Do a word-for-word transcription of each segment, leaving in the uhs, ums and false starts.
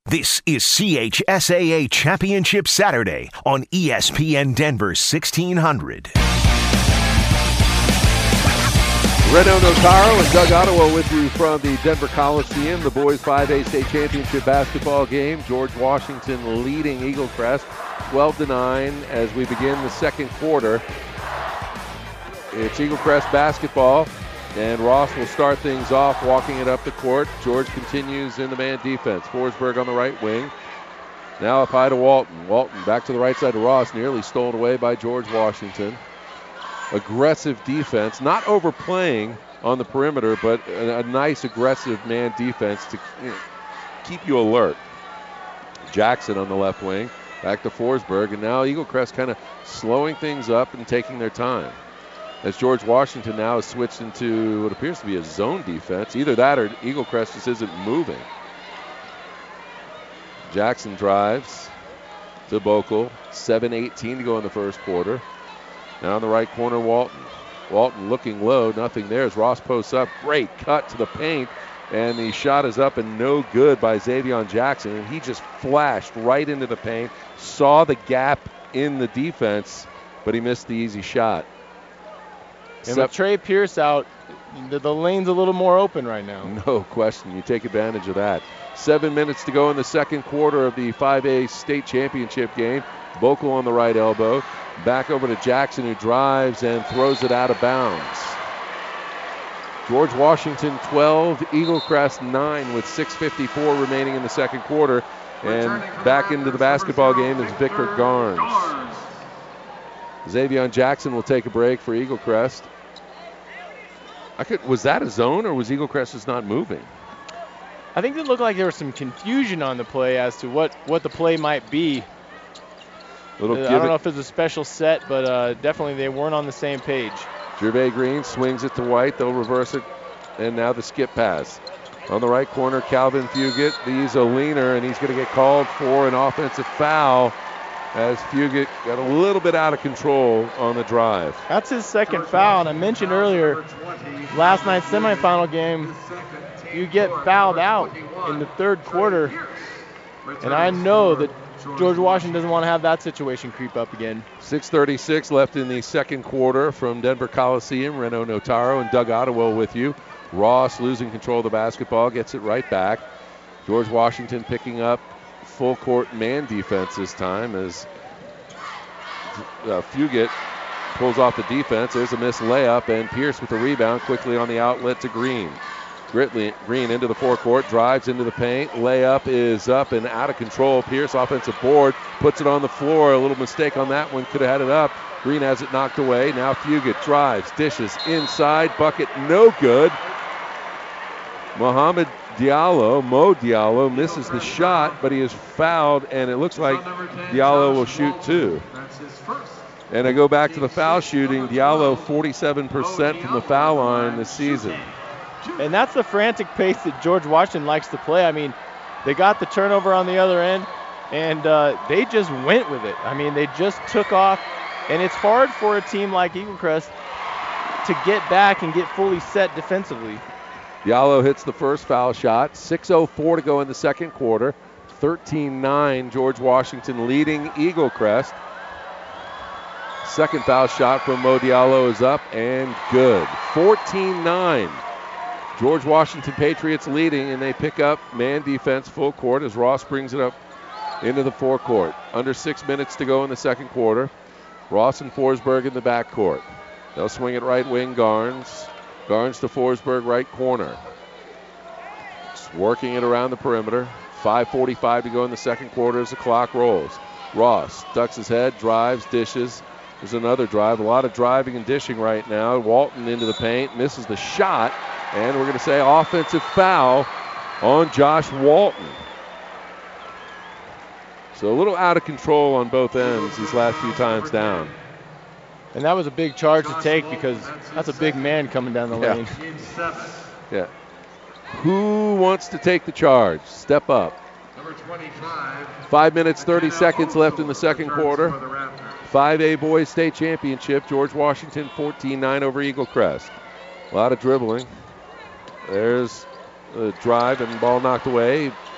This is C H S A A Championship Saturday on E S P N Denver sixteen hundred. Reno Notaro and Doug Ottawa with you from the Denver Coliseum, the boys five A state championship basketball game. George Washington leading Eagle Crest twelve to nine as we begin the second quarter. It's Eagle Crest basketball, and Ross will start things off walking it up the court. George continues in the man defense. Forsberg on the right wing. Now up high to Walton. Walton back to the right side to Ross, nearly stolen away by George Washington. Aggressive defense, not overplaying on the perimeter, but a, a nice aggressive man defense to you know, keep you alert. Jackson on the left wing, back to Forsberg, and now Eagle Crest kind of slowing things up and taking their time. As George Washington now has switched into what appears to be a zone defense. Either that or Eagle Crest just isn't moving. Jackson drives to Bokel, seven eighteen to go in the first quarter. Now in the right corner, Walton. Walton looking low, nothing there as Ross posts up. Great cut to the paint, and the shot is up and no good by Xavion Jackson. And he just flashed right into the paint, saw the gap in the defense, but he missed the easy shot. And with Trey Pierce out, the, the lane's a little more open right now. No question. You take advantage of that. Seven minutes to go in the second quarter of the five A state championship game. Bokel on the right elbow. Back over to Jackson, who drives and throws it out of bounds. George Washington twelve, Eagle Crest nine with six fifty-four remaining in the second quarter. And back into the basketball game is Victor Garnes. Xavion Jackson will take a break for Eagle Crest. I could, was that a zone, or was Eagle Crest just not moving? I think it looked like there was some confusion on the play as to what, what the play might be. Little uh, I don't know if it's a special set, but uh, definitely they weren't on the same page. Gervais Green swings it to White. They'll reverse it, and now the skip pass. On the right corner, Calvin Fugit. He's a leaner, and he's going to get called for an offensive foul as Fugit got a little bit out of control on the drive. That's his second foul, and I mentioned earlier, last night's semifinal game, you get fouled out in the third quarter, and I know that George Washington doesn't want to have that situation creep up again. six thirty-six left in the second quarter from Denver Coliseum. Reno Notaro and Doug Ottawa with you. Ross losing control of the basketball, gets it right back. George Washington picking up full court man defense this time as uh, Fugit pulls off the defense. There's a missed layup, and Pierce with the rebound quickly on the outlet to Green. Gritley, Green into the forecourt, drives into the paint. Layup is up and out of control. Pierce offensive board, puts it on the floor. A little mistake on that one, could have had it up. Green has it knocked away. Now Fugit drives, dishes inside, bucket no good. Mohamed Diallo, Mo Diallo, misses the shot, but he is fouled, and it looks like Diallo will shoot two. And I go back to the foul shooting. Diallo, forty-seven percent from the foul line this season. And that's the frantic pace that George Washington likes to play. I mean, they got the turnover on the other end, and uh, they just went with it. I mean, they just took off, and it's hard for a team like Eagle Crest to get back and get fully set defensively. Diallo hits the first foul shot. six oh four to go in the second quarter. thirteen nine, George Washington leading Eagle Crest. Second foul shot from Mo Diallo is up and good. fourteen nine. George Washington Patriots leading, and they pick up man defense full court as Ross brings it up into the forecourt. Under six minutes to go in the second quarter. Ross and Forsberg in the backcourt. They'll swing it right wing, Garnes. Garnes to Forsberg, right corner. Just working it around the perimeter. five forty-five to go in the second quarter as the clock rolls. Ross ducks his head, drives, dishes. There's another drive. A lot of driving and dishing right now. Walton into the paint, misses the shot. And we're going to say offensive foul on Josh Walton. So a little out of control on both ends these last few times down. And that was a big charge to take because that's a big man coming down the yeah. lane. Yeah. Who wants to take the charge? Step up. Five minutes, thirty seconds left in the second quarter. five A Boys State Championship. George Washington fourteen nine over Eagle Crest. A lot of dribbling. There's a drive and ball knocked away.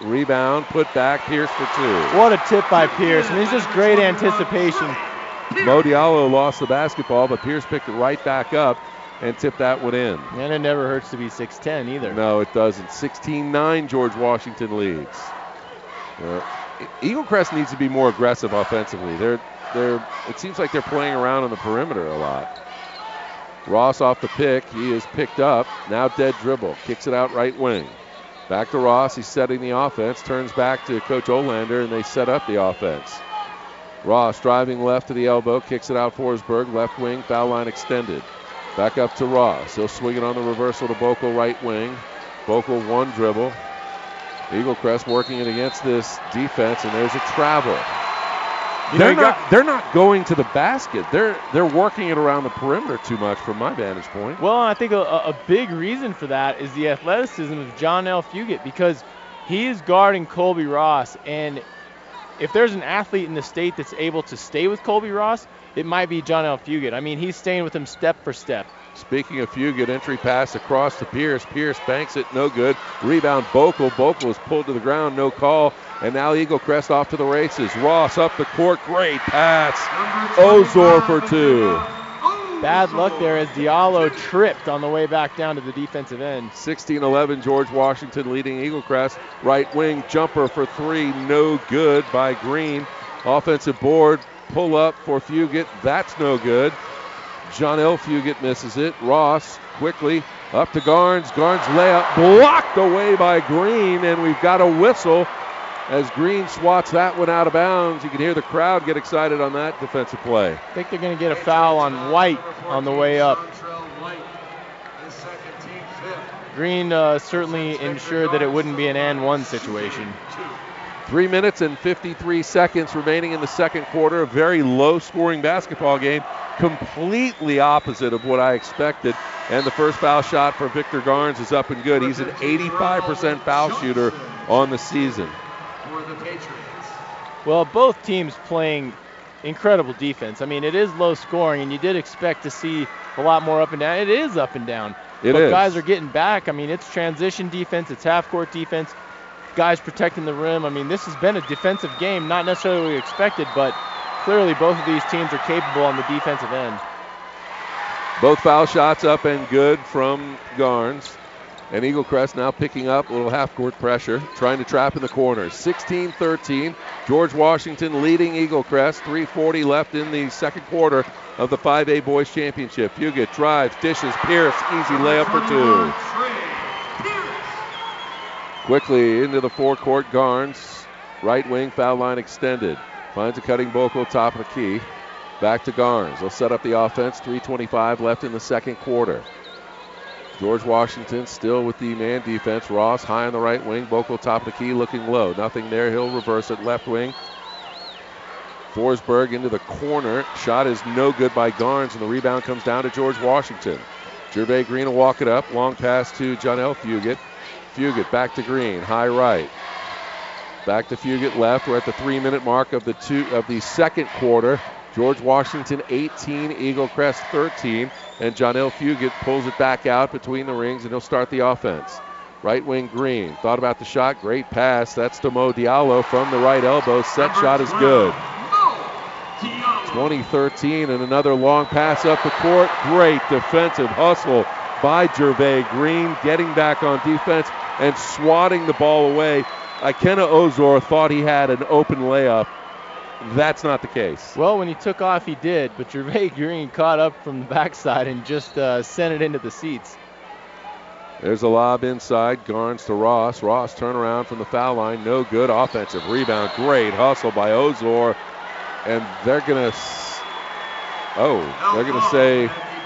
Rebound, put back, Pierce for two. What a tip by Pierce. I mean, it's just great anticipation. Mo Diallo lost the basketball, but Pierce picked it right back up and tipped that one in. And it never hurts to be six ten either. No, it doesn't. sixteen nine, George Washington leads. Uh, Eagle Crest needs to be more aggressive offensively. They're, they're, it seems like they're playing around on the perimeter a lot. Ross off the pick. He is picked up. Now dead dribble. Kicks it out right wing. Back to Ross. He's setting the offense. Turns back to Coach Olander, and they set up the offense. Ross driving left to the elbow. Kicks it out Forsberg. Left wing. Foul line extended. Back up to Ross. He'll swing it on the reversal to Bokel right wing. Bokel one dribble. Eagle Crest working it against this defense, and there's a travel. You They're know, not. got, they're not going to the basket. They're they're working it around the perimeter too much, from my vantage point. well, I think a, a big reason for that is the athleticism of John L. Fugit, because he is guarding Colby Ross, and if there's an athlete in the state that's able to stay with Colby Ross, it might be John L. Fugit. I mean, he's staying with him step for step. Speaking of Fugit, entry pass across to Pierce. Pierce banks it, no good. Rebound Bokel. Bokel is pulled to the ground, no call. And now Eagle Crest off to the races. Ross up the court, great pass. Ozor for two. Bad luck there as Diallo tripped on the way back down to the defensive end. sixteen eleven, George Washington leading Eagle Crest. Right wing jumper for three, no good by Green. Offensive board, pull up for Fugit, that's no good. John L. Fugit misses it. Ross quickly up to Garnes. Garnes layup blocked away by Green, and we've got a whistle as Green swats that one out of bounds. You can hear the crowd get excited on that defensive play. I think they're going to get a foul on White on the way up. Green uh, certainly ensured that it wouldn't be an and one situation. Three minutes and fifty-three seconds remaining in the second quarter. A very low-scoring basketball game, completely opposite of what I expected. And the first foul shot for Victor Garnes is up and good. He's an eighty-five percent foul shooter on the season. Well, both teams playing incredible defense. I mean, it is low scoring, and you did expect to see a lot more up and down. It is up and down. It but is. Guys are getting back. I mean, it's transition defense. It's half-court defense. Guys protecting the rim. I mean, this has been a defensive game, not necessarily what we expected, but clearly both of these teams are capable on the defensive end. Both foul shots up and good from Garnes. And Eagle Crest now picking up a little half-court pressure, trying to trap in the corners. sixteen thirteen, George Washington leading Eagle Crest. three forty left in the second quarter of the five A Boys Championship. Fugit drives, dishes, Pierce, easy layup for two. Quickly into the forecourt, Garnes, right wing, foul line extended. Finds a cutting Bokel, top of the key. Back to Garnes. They'll set up the offense. three twenty-five left in the second quarter. George Washington still with the man defense. Ross high on the right wing. Bokel, top of the key, looking low. Nothing there. He'll reverse it left wing. Forsberg into the corner. Shot is no good by Garnes, and the rebound comes down to George Washington. Gervais Green will walk it up. Long pass to John L. Fugit. Fugit back to Green, high right. Back to Fugit left. We're at the three-minute mark of the two of the second quarter. George Washington eighteen, Eagle Crest thirteen, and John L. Fugit pulls it back out between the rings, and he'll start the offense. Right wing Green, thought about the shot, great pass. That's to Mo Diallo from the right elbow. Set shot is good. twenty thirteen, and another long pass up the court. Great defensive hustle by Gervais Green, getting back on defense and swatting the ball away. Ikenna Ozor thought he had an open layup. That's not the case. Well, when he took off, he did, but Gervais Green caught up from the backside and just uh, sent it into the seats. There's a lob inside. Garnes to Ross. Ross turnaround from the foul line. No good. Offensive rebound. Great hustle by Ozor. And they're going to, oh, they're going to say,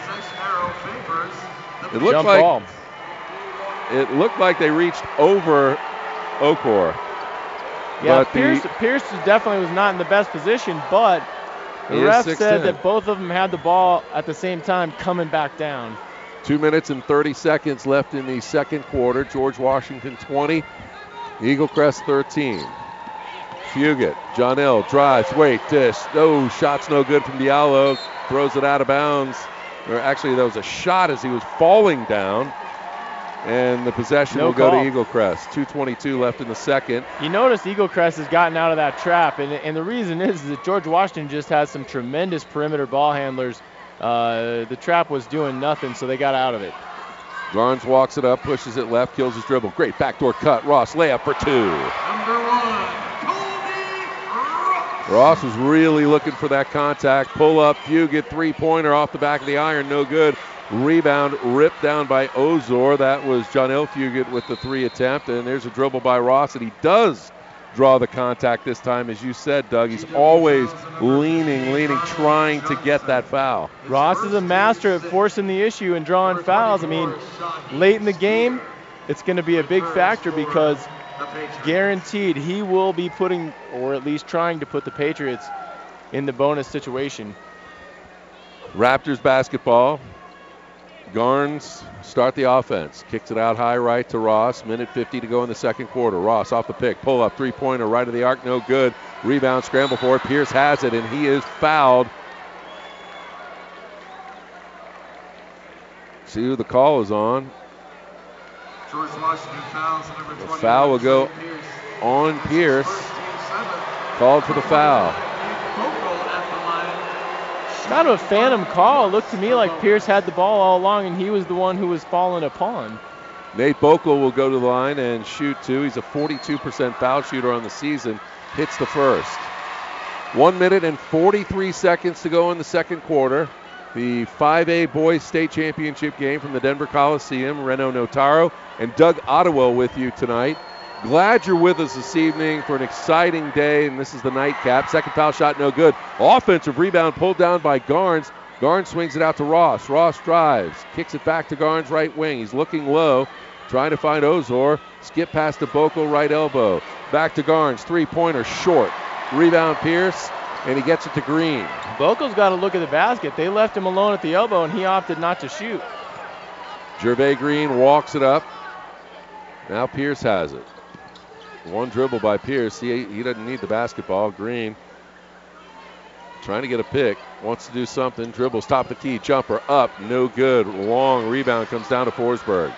it looked Jump like ball. It looked like they reached over Okor. Yeah, but Pierce, the, Pierce definitely was not in the best position, but the ref said that both of them had the ball at the same time coming back down. Two minutes and thirty seconds left in the second quarter. George Washington twenty, Eagle Crest thirteen. Fugit, John L. drives, wait, dish. Oh, shot's no good from Diallo. Throws it out of bounds. Or actually, there was a shot as he was falling down. And the possession No will go call. to Eagle Crest. two twenty-two left in the second. You notice Eagle Crest has gotten out of that trap, and, and the reason is, is that George Washington just has some tremendous perimeter ball handlers. Uh, the trap was doing nothing, so they got out of it. Garnes walks it up, pushes it left, kills his dribble. Great backdoor cut. Ross layup for two. Number one, Colby Ross. Ross was really looking for that contact. Pull up, Fugit, three-pointer off the back of the iron, no good. Rebound ripped down by Ozor. That was Jonel Fugit with the three attempt, and there's a dribble by Ross, and he does draw the contact this time. As you said, Doug, he's always leaning, leaning, trying to get that foul. Ross is a master at forcing the issue and drawing fouls. I mean, late in the game, it's going to be a big factor because guaranteed he will be putting, or at least trying to put, the Patriots in the bonus situation. Raptors basketball. Garnes start the offense. Kicks it out high right to Ross. Minute fifty to go in the second quarter. Ross off the pick. Pull up three-pointer right of the arc. No good. Rebound scramble for it. Pierce has it, and he is fouled. See who the call is on. George Washington fouls number The twenty-one. foul will go Pierce. on Pierce. First team seven. Called for the foul. Bogle at the line. Kind of a phantom call. It looked to me like Pierce had the ball all along and he was the one who was fallen upon. Nate Bokel will go to the line and shoot two. He's a forty-two percent foul shooter on the season. Hits the first. One minute and forty-three seconds to go in the second quarter. The five A Boys State Championship game from the Denver Coliseum. Reno Notaro and Doug Ottewell with you tonight. Glad you're with us this evening for an exciting day, and this is the nightcap. Second foul shot, no good. Offensive rebound pulled down by Garnes. Garnes swings it out to Ross. Ross drives, kicks it back to Garnes' right wing. He's looking low, trying to find Ozor. Skip past to Bokel, right elbow. Back to Garnes, three-pointer, short. Rebound Pierce, and he gets it to Green. Bokel's got to look at the basket. They left him alone at the elbow, and he opted not to shoot. Gervais Green walks it up. Now Pierce has it. One dribble by Pierce. He, he doesn't need the basketball. Green trying to get a pick. Wants to do something. Dribbles top of the key. Jumper up. No good. Long rebound comes down to Forsberg.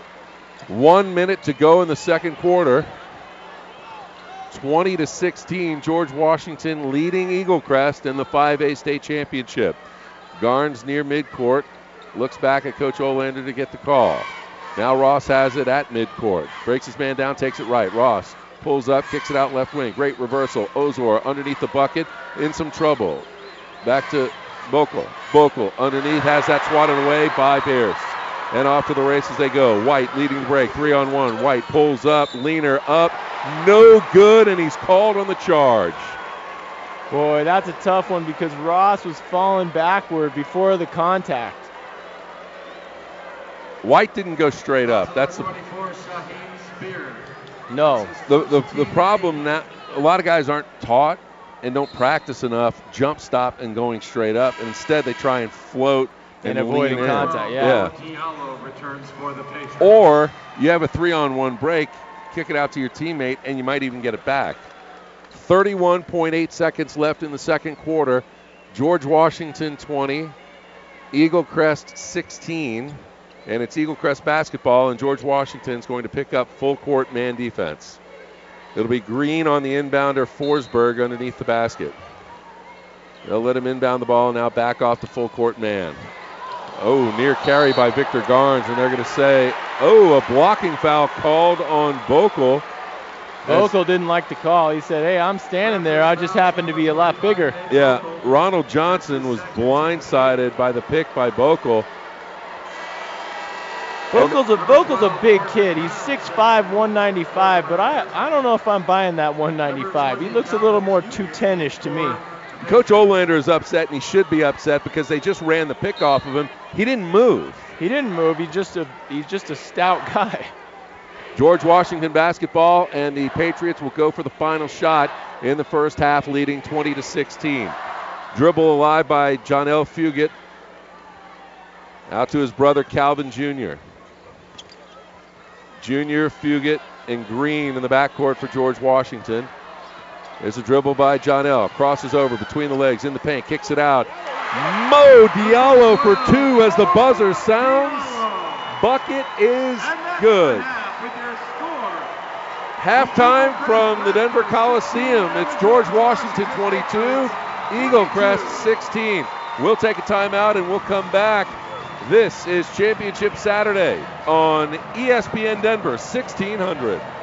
One minute to go in the second quarter. twenty to sixteen. George Washington leading Eagle Crest in the five A state championship. Garnes near midcourt. Looks back at Coach Olander to get the call. Now Ross has it at midcourt. Breaks his man down, takes it right. Ross pulls up, kicks it out left wing. Great reversal. Ozor underneath the bucket, in some trouble. Back to Bokel. Bokel underneath, has that swatted away by Pierce. And off to the races they go. White leading the break, three on one. White pulls up, leaner up, no good, and he's called on the charge. Boy, that's a tough one because Ross was falling backward before the contact. White didn't go straight up. That's the twenty-four, Shaheem Spear. No. the, the, the problem now. A lot of guys aren't taught and don't practice enough jump stop and going straight up, and instead they try and float and, And avoiding lean in. contact, yeah. Diallo returns for the Patriots. Or you have a three-on-one break, kick it out to your teammate, and you might even get it back. thirty-one point eight seconds left in the second quarter. George Washington twenty, Eagle Crest sixteen, and it's Eagle Crest basketball, and George Washington's going to pick up full court man defense. It'll be Green on the inbounder, Forsberg underneath the basket. They'll let him inbound the ball, now back off the full court man. Oh, near carry by Victor Garnes, and they're going to say, oh, a blocking foul called on Bokel. Bokel didn't like the call. He said, hey, I'm standing there. I just happen to be a lot bigger. Yeah, Ronald Johnson was blindsided by the pick by Bokel. Bokel's a, Bokel's a big kid. He's six five, one ninety-five, but I, I don't know if I'm buying that one ninety-five. He looks a little more two ten-ish to me. Coach Olander is upset, and he should be upset because they just ran the pick off of him. He didn't move. He didn't move. He's just a he's just a stout guy. George Washington basketball, and the Patriots will go for the final shot in the first half, leading twenty to sixteen. Dribble alive by Jonel Fugit. Out to his brother Calvin Junior Junior, Fugit, and Green in the backcourt for George Washington. There's a dribble by Jonel. Crosses over between the legs in the paint. Kicks it out. Mo Diallo for two as the buzzer sounds. Bucket is good. With your score, Halftime from the Denver Coliseum. It's George Washington twenty-two, Eagle Crest sixteen. We'll take a timeout and we'll come back. This is Championship Saturday on E S P N Denver sixteen hundred.